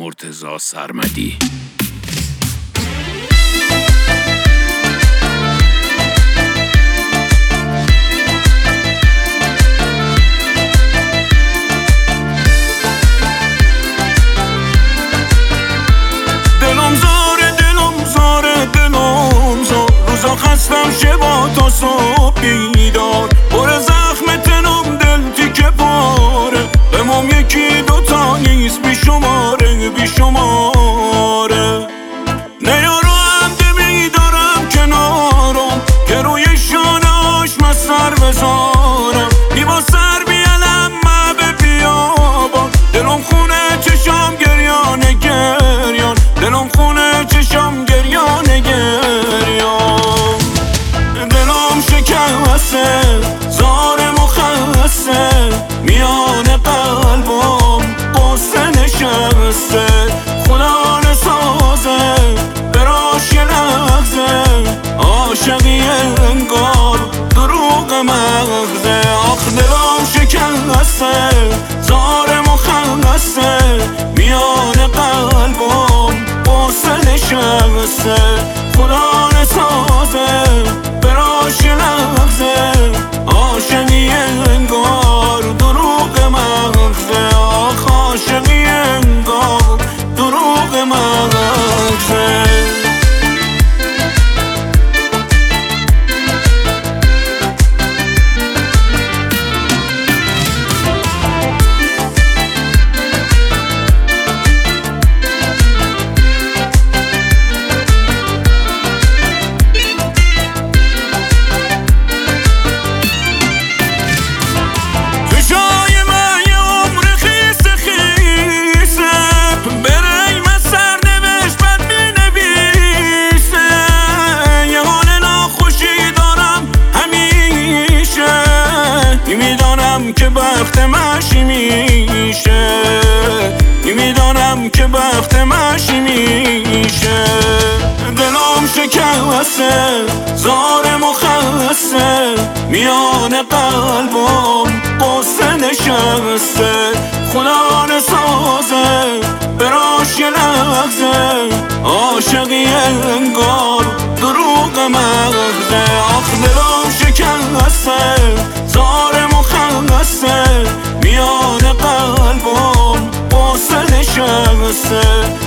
مرتضی سرمدی. روزا خستم شبا تا صبح بیدار، پر زخم تنم دل تیکه پاره، امام یکی دوتا نیست بی شماره بی شماره. نیارو عمده میدارم کنارم که روی شانهاش من سر بذارم، میبا سر بیالم من به بیابان، دلم خونه چشم گریانه گریان، دلم خونه چشم گریانه گریان. زار مخصه میان قلبم قصه نشسته، خدا نسازه براش یه لحظه، عاشقی انگار دروغ مغزه. آخ دلم شکسته زار مخصه میان قلبم قصه نشسته، خدا نسازه براش یه لحظه، عاشقی انگار دروغ مغزه. آخ عاشقی انگار دروغ مغزه. که بخت مشی میشه، میدانم که بخت مشی میشه. دلم شکسته زار مخصه میان قلبم قصه نشسته، خدا نسازه براش یه لحظه، عاشقی انگار دروغ مغزه. آخ دلم شکسته زار مخصه میان قلبم قصه نشسته،